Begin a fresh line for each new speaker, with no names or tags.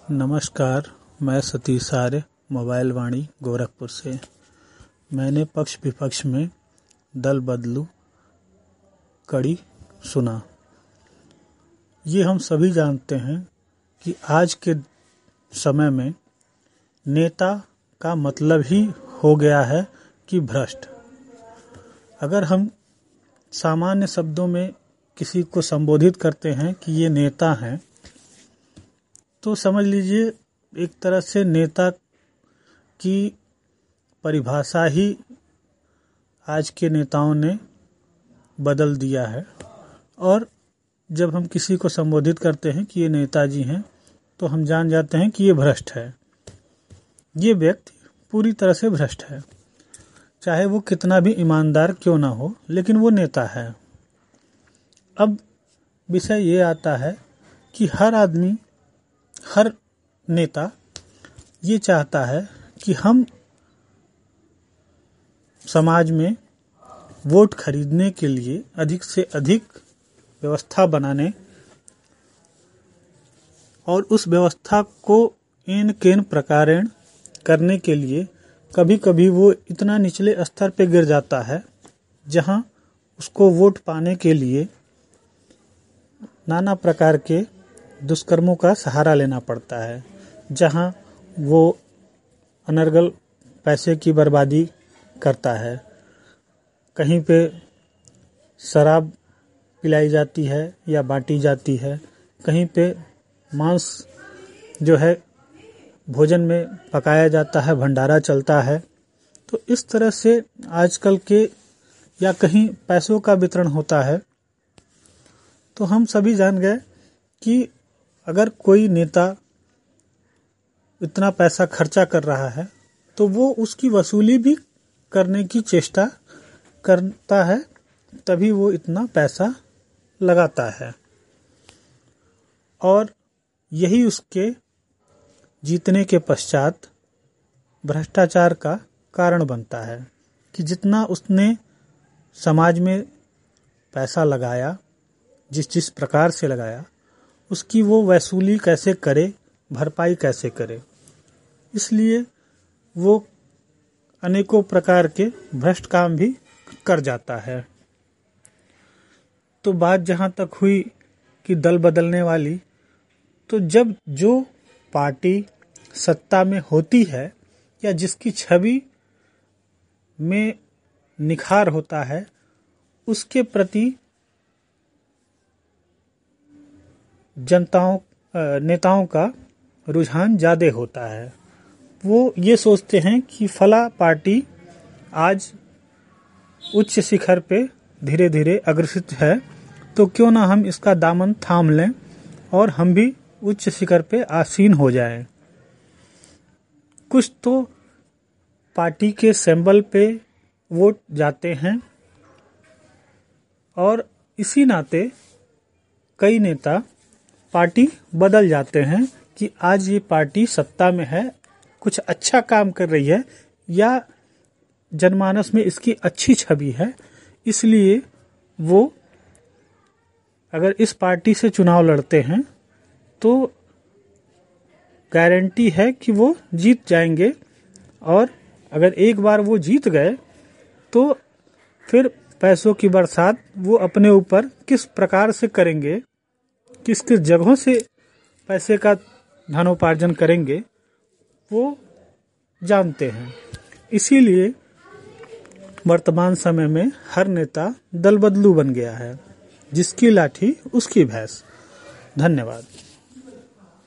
नमस्कार, मैं सतीश आर्य मोबाइल वाणी गोरखपुर से। मैंने पक्ष विपक्ष में दल बदलू कड़ी सुना। ये हम सभी जानते हैं कि आज के समय में नेता का मतलब ही हो गया है कि भ्रष्ट। अगर हम सामान्य शब्दों में किसी को संबोधित करते हैं कि ये नेता हैं, तो समझ लीजिए एक तरह से नेता की परिभाषा ही आज के नेताओं ने बदल दिया है। और जब हम किसी को संबोधित करते हैं कि ये नेताजी हैं, तो हम जान जाते हैं कि ये भ्रष्ट है। ये व्यक्ति पूरी तरह से भ्रष्ट है, चाहे वो कितना भी ईमानदार क्यों ना हो, लेकिन वो नेता है। अब विषय ये आता है कि हर आदमी, हर नेता ये चाहता है कि हम समाज में वोट खरीदने के लिए अधिक से अधिक व्यवस्था बनाने और उस व्यवस्था को एन केन प्रकारेण करने के लिए कभी कभी वो इतना निचले स्तर पे गिर जाता है जहां उसको वोट पाने के लिए नाना प्रकार के दुष्कर्मों का सहारा लेना पड़ता है, जहां वो अनर्गल पैसे की बर्बादी करता है। कहीं पे शराब पिलाई जाती है या बांटी जाती है, कहीं पे मांस जो है भोजन में पकाया जाता है, भंडारा चलता है। तो इस तरह से आजकल के या कहीं पैसों का वितरण होता है। तो हम सभी जान गए कि अगर कोई नेता इतना पैसा खर्चा कर रहा है तो वो उसकी वसूली भी करने की चेष्टा करता है, तभी वो इतना पैसा लगाता है। और यही उसके जीतने के पश्चात भ्रष्टाचार का कारण बनता है कि जितना उसने समाज में पैसा लगाया, जिस प्रकार से लगाया, उसकी वो वसूली कैसे करे, भरपाई कैसे करे। इसलिए वो अनेकों प्रकार के भ्रष्ट काम भी कर जाता है। तो बात जहां तक हुई कि दल बदलने वाली, तो जब जो पार्टी सत्ता में होती है या जिसकी छवि में निखार होता है, उसके प्रति नेताओं का रुझान ज़्यादा होता है। वो ये सोचते हैं कि फला पार्टी आज उच्च शिखर पे धीरे धीरे अग्रसित है, तो क्यों ना हम इसका दामन थाम लें और हम भी उच्च शिखर पे आसीन हो जाएं। कुछ तो पार्टी के सिंबल पे वोट जाते हैं और इसी नाते कई नेता पार्टी बदल जाते हैं कि आज ये पार्टी सत्ता में है, कुछ अच्छा काम कर रही है या जनमानस में इसकी अच्छी छवि है, इसलिए वो अगर इस पार्टी से चुनाव लड़ते हैं तो गारंटी है कि वो जीत जाएंगे। और अगर एक बार वो जीत गए तो फिर पैसों की बरसात वो अपने ऊपर किस प्रकार से करेंगे, किस किस जगहों से पैसे का धनोपार्जन करेंगे, वो जानते हैं। इसीलिए वर्तमान समय में हर नेता दल बदलू बन गया है, जिसकी लाठी उसकी भैंस। धन्यवाद।